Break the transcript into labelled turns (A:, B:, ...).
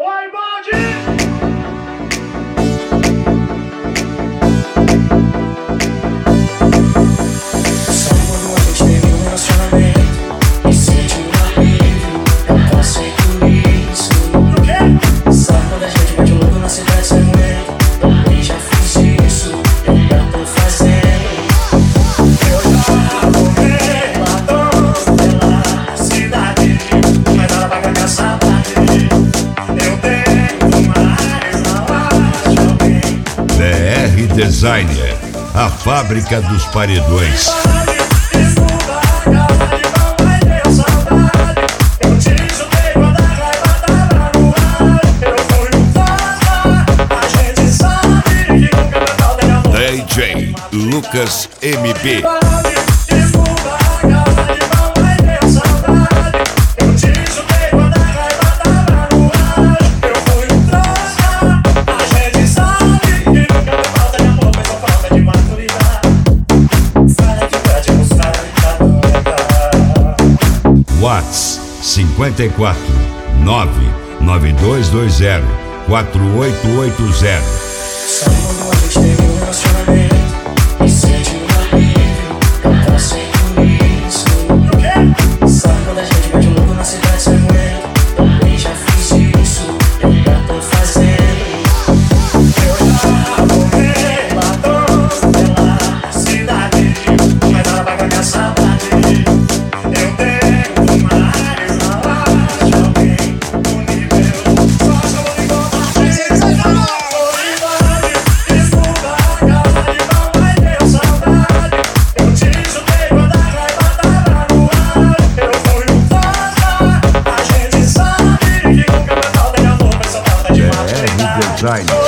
A: Vai, bode!
B: Designer, a fábrica dos paredões. DJ Lucas MP. Whats 54 99220 4880.
C: Sabe quando a gente teve um relacionamento e sente um alívio, eu passei por isso. Sabe quando a gente mete um louco na cidade sem aguento, também já fiz isso, eu já tô fazendo. Eu já tomei batom pela cidade, mas ela vai com a minha saudade. Eu tenho mais na loja, alguém no nível, só que eu vou encontrar vocês.
B: Design.